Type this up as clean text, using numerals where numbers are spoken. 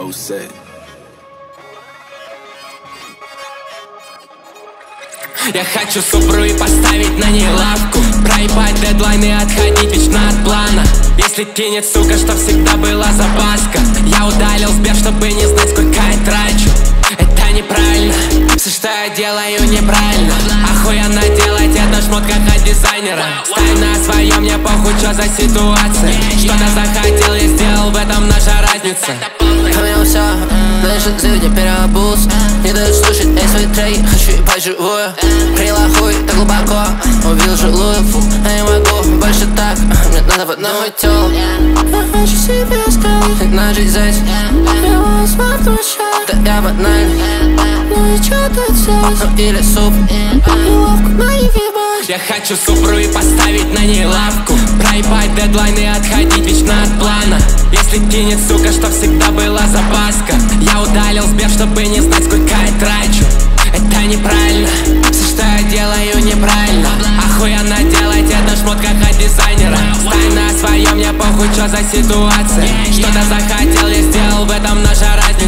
set. Я хочу Супру и поставить на ней лавку, проебать дедлайны и отходить вечно от плана. Если кинет, сука, что всегда была запаска. Я удалил Сбер, чтобы не знать, сколько я трачу. Это неправильно, все, что я делаю, неправильно. Охуенно делать это шмот как от дизайнера. Стай на своем, мне похуй, что за ситуация. Что-то захотел и сделал, в этом наша разница. Помялся, дальше сегодня переобулся. Не дают слушать свои треки, хочу ебать живую. Приняла хуй так глубоко, убил жилую, фу. Я не могу больше так, мне надо в одном тело. Я хочу себе сказать, на жизнь здесь. Я возьму да я банальный. Ну и чё ты взять? Ну или суп, и ловко на них ебать. Я хочу Супру и поставить на ней лавку, проебать дедлайны и отходить вечно от плана. Если кинет, сука, что всегда была запаска. Я удалил Сбер, чтобы не знать, сколько я трачу. Это неправильно, все, что я делаю, неправильно. Охуенно делать это шмот как от дизайнера. Стай на своем, мне похуй, что за ситуация. Что-то захотел и сделал, в этом наша разница.